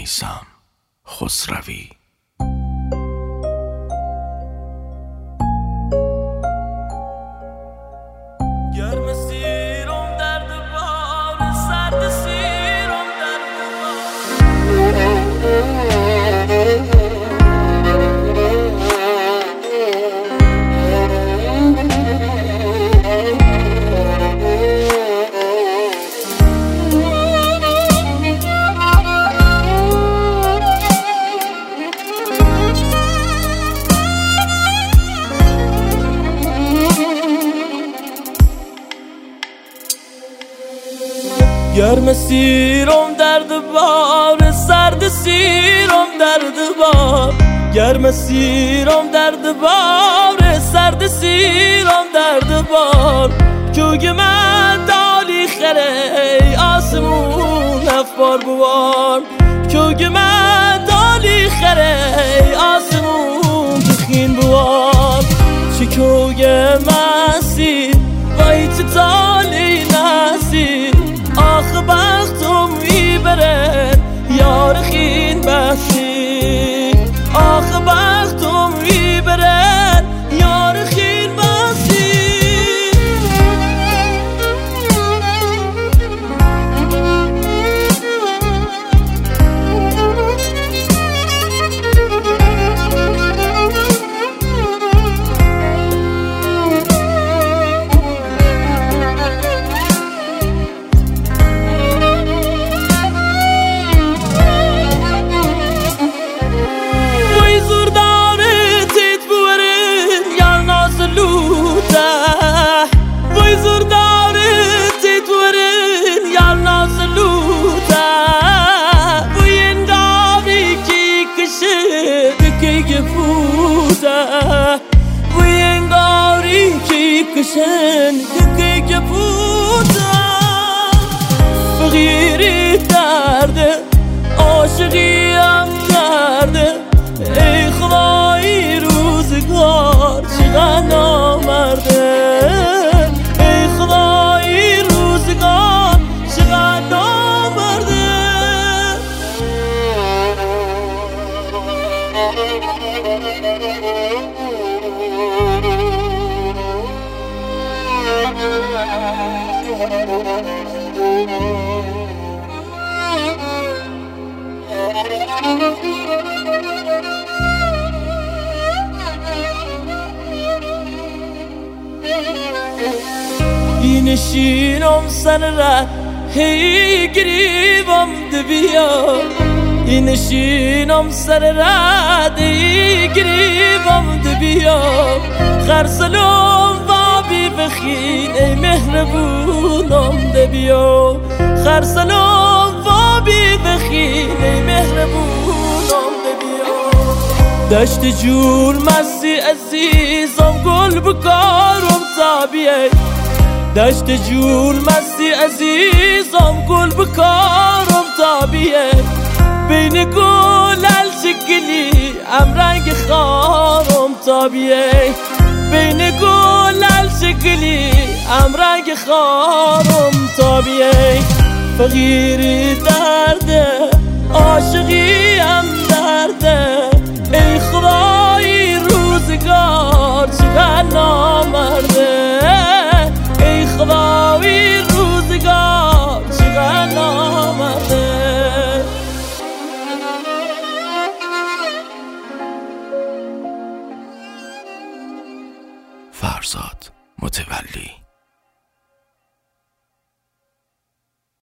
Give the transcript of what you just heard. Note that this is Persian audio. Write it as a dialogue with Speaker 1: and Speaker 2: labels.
Speaker 1: میثم خسروی.
Speaker 2: گرم سیرم درد بار، سرد سیرم درد گرم سیرم درد بار، سرد سیرم درد بار. گرم سیرم درد بار، سرد سیرم درد بار. کوگ من دالی خره آسمون افبار بوار. کوگ من دالی خره آسمون بخین بوار. چه کوگ مسی وای چه تالی نسی. آخ بختم میبره یار خین بسی. آخ بختم میبره یار خین بسی. کشن که بودم فقیری درده عاشقی هم درده. ای خدای روزگار چقدر نامرده. ای خدای روزگار چقدر نامرده. اینشینم سر ره هی گریبم دبیا. اینشینم سر ره هی گریبم دبیا. خرسلم بابی بخین ای مهربونم دبیا. خرسلم بابی بخین ای مهربونم دبیا. دشت جور مستی عزیزم گل بکارم تابیه. دشت جور مستی عزیزم گل بکارم تابیه. بین گل الشکلی ام رنگ خارم تابیه. بین گل الشکلی ام رنگ خارم تابیه. فقیری درده عاشقی هم درده. ای خدای روزگار چقدر نامرده. ای خدای روزگار چقدر نامرده.
Speaker 1: فرزاد متولی.